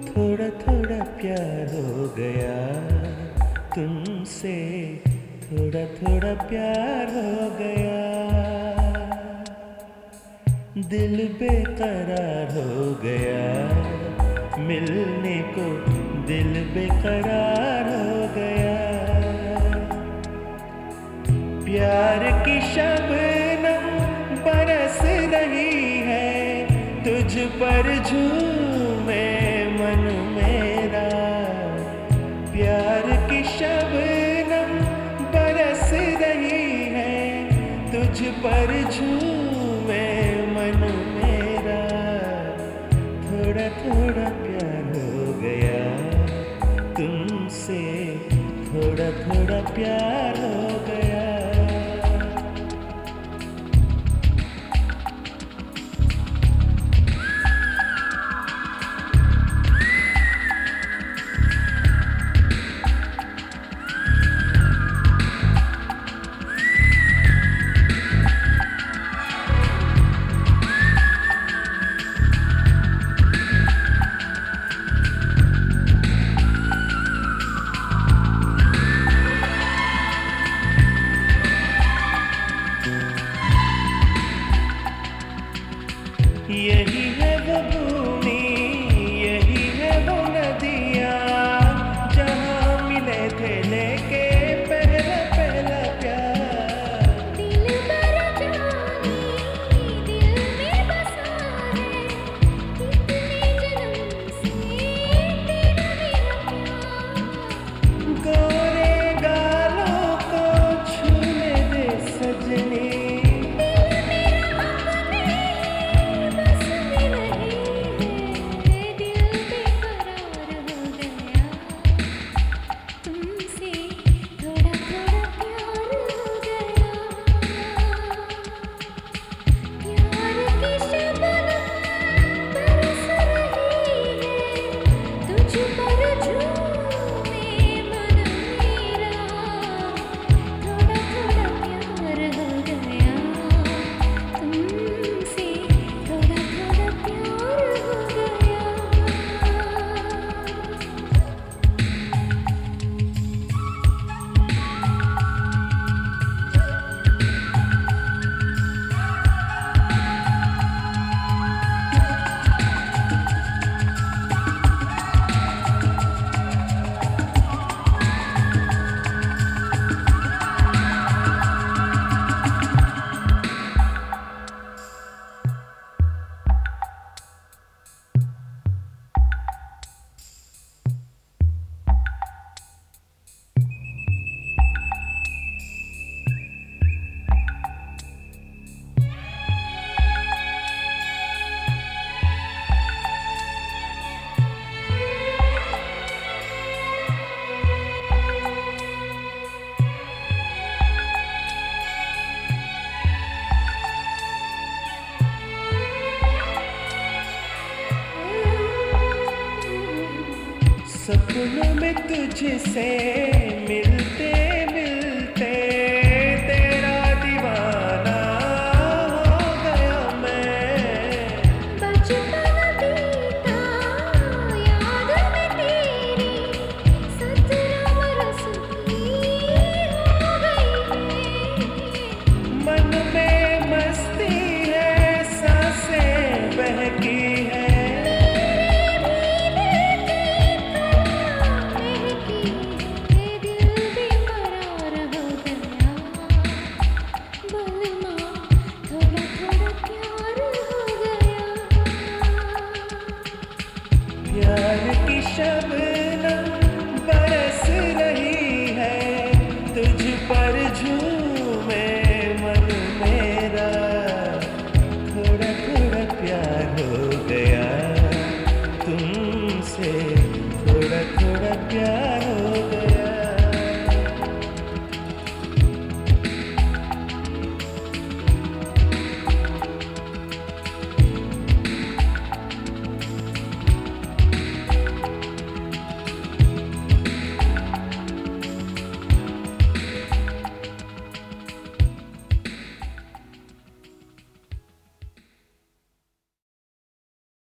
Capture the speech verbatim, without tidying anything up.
थोड़ा थोड़ा प्यार हो गया तुमसे, थोड़ा थोड़ा प्यार हो गया। दिल बेकरार हो गया, मिलने को दिल बेकरार हो गया। प्यार की शबनम बरस रही है, तुझ पर झूमे मन मेरा। प्यार की शबनम बरस रही है, तुझ पर झूमे मन मेरा। थोड़ा थोड़ा प्यार हो गया तुमसे, थोड़ा थोड़ा प्यार हो गया। यही है वो भूमि, यही है वो नदियाँ, जहाँ मिले थे लेके पहला पहला प्यार। दिल भर जानी दिल में बसा है, कितने जन्म से तेरा मेरा प्यार। गोरे गालों को छूने दे सजनी, सपनों में तुझसे मिलते मिलते तेरा दीवाना हो गया मैं। बचपन बीता याद में तेरी, सत्रह बरस की हो गई। मन में मस्ती है, सांसें बहकी है। प्यार की शब